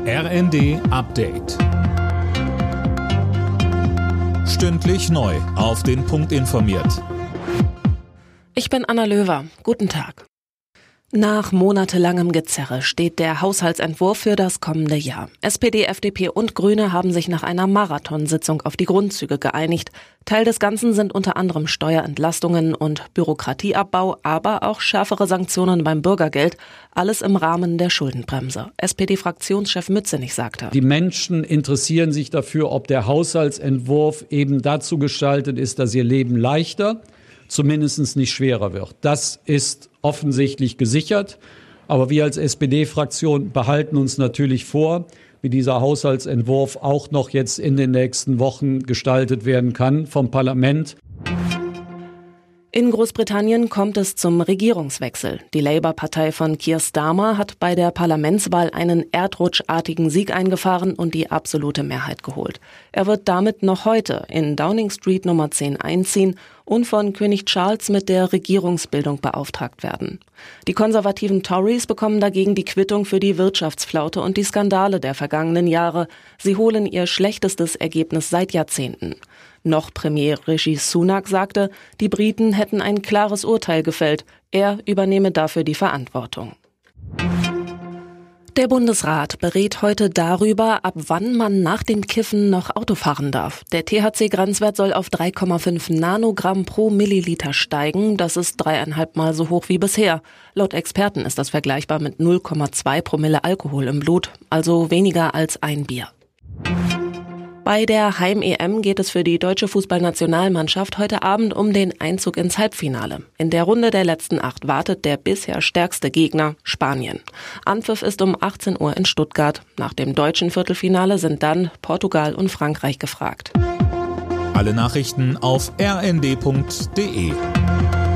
RND Update. Stündlich neu auf den Punkt informiert. Ich bin Anna Löwer. Guten Tag. Nach monatelangem Gezerre steht der Haushaltsentwurf für das kommende Jahr. SPD, FDP und Grüne haben sich nach einer Marathonsitzung auf die Grundzüge geeinigt. Teil des Ganzen sind unter anderem Steuerentlastungen und Bürokratieabbau, aber auch schärfere Sanktionen beim Bürgergeld. Alles im Rahmen der Schuldenbremse. SPD-Fraktionschef Mützenich sagte: Die Menschen interessieren sich dafür, ob der Haushaltsentwurf eben dazu gestaltet ist, dass ihr Leben leichter, zumindest nicht schwerer wird. Das ist offensichtlich gesichert. Aber wir als SPD-Fraktion behalten uns natürlich vor, wie dieser Haushaltsentwurf auch noch jetzt in den nächsten Wochen gestaltet werden kann vom Parlament. In Großbritannien kommt es zum Regierungswechsel. Die Labour-Partei von Keir Starmer hat bei der Parlamentswahl einen erdrutschartigen Sieg eingefahren und die absolute Mehrheit geholt. Er wird damit noch heute in Downing Street Nummer 10 einziehen und von König Charles mit der Regierungsbildung beauftragt werden. Die konservativen Tories bekommen dagegen die Quittung für die Wirtschaftsflaute und die Skandale der vergangenen Jahre. Sie holen ihr schlechtestes Ergebnis seit Jahrzehnten. Noch Premier Rishi Sunak sagte, die Briten hätten ein klares Urteil gefällt. Er übernehme dafür die Verantwortung. Der Bundesrat berät heute darüber, ab wann man nach dem Kiffen noch Auto fahren darf. Der THC-Grenzwert soll auf 3,5 Nanogramm pro Milliliter steigen. Das ist 3,5 Mal so hoch wie bisher. Laut Experten ist das vergleichbar mit 0,2 Promille Alkohol im Blut, also weniger als ein Bier. Bei der Heim-EM geht es für die deutsche Fußballnationalmannschaft heute Abend um den Einzug ins Halbfinale. In der Runde der letzten 8 wartet der bisher stärkste Gegner, Spanien. Anpfiff ist um 18 Uhr in Stuttgart. Nach dem deutschen Viertelfinale sind dann Portugal und Frankreich gefragt. Alle Nachrichten auf rnd.de.